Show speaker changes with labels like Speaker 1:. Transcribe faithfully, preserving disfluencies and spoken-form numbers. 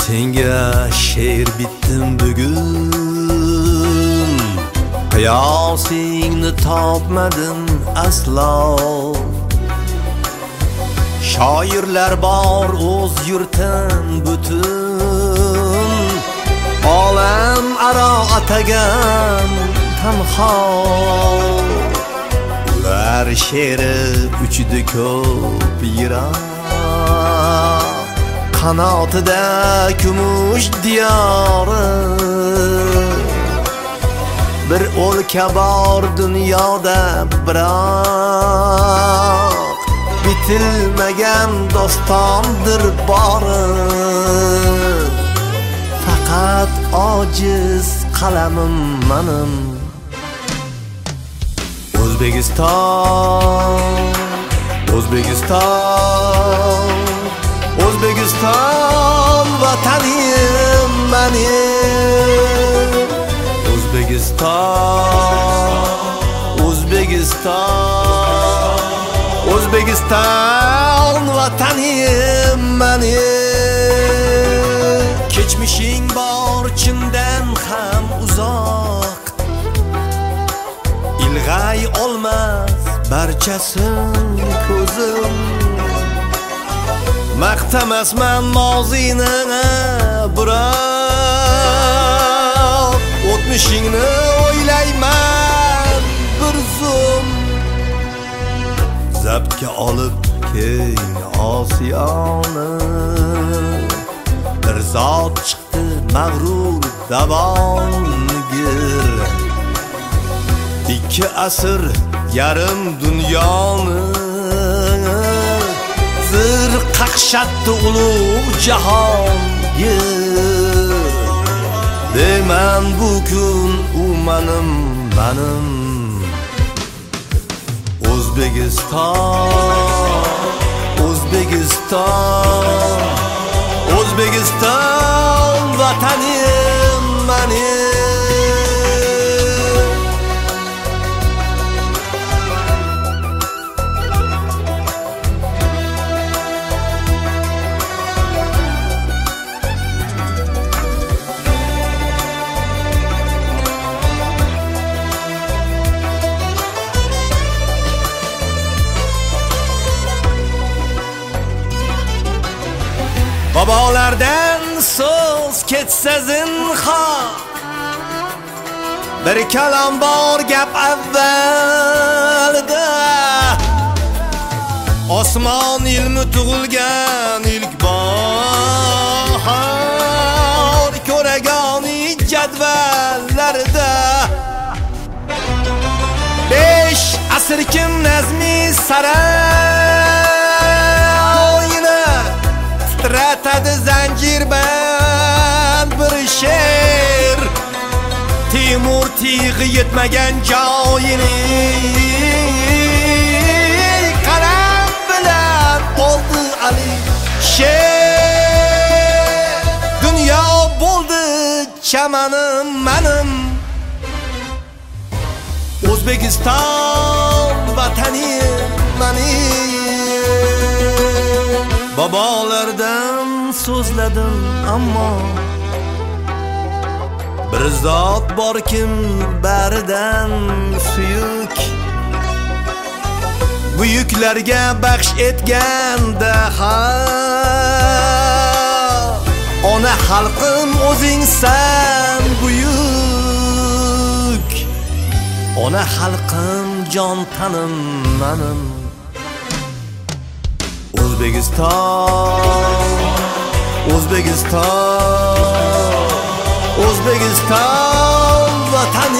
Speaker 1: Senga she'r bitdim bugun, qiyosingni topmadim aslo. Shoirlar bor o'z yurtin butun, olam aro atagan tanho. Ular she'ri uchdi ko'p yiroq, qanotida kumush diyori. Bir o'lka bor dunyoda biroq, bitilmagan dostondir bori. Faqat ojiz qalamim menim. O'zbekiston, O'zbekiston, O'zbekiston vatanim menim. O'zbekiston, O'zbekiston, O'zbekiston vatanim menim. Kechmishing bor chindan ham uzoq, ilg'ay olmas barchasin ko'zim. Maqtamasman mozini biroq, o'tmishingni o'ylayman bir zum. Zabtga olib keng Osiyoni, bir zot chiqdi mag'rur davongir. Ikki asr yarim dunyoni zir qaqshatdi ulug' jahongir. Deyman bu kun u menim, menim. O'zbekiston, O'zbekiston, O'zbekiston vatanim menim. Babalardan so'z ketsa zinhor, bir kalom bor gap avvalida. Osmon ilmi tug'ilgan ilk bahor, ko'ragoni jadvallarida. Besh asr kim nazmi saroyini titratadi zanjirband bir she'r. Timur tig'i yetmagan joyini qalam bilan oldi Ali Sher. Dunyo bo'ldi chamanim menim. O'zbekiston vatanim menim. Babalardan so'zladim ammo, bir zot borkim baridan suyuk. Buyuklarga baxsh etganda ha, ona xalqim o'zingsan buyuk. Ona xalqim jon tanim menim. O'zbekiston, O'zbekiston, O'zbekiston vatan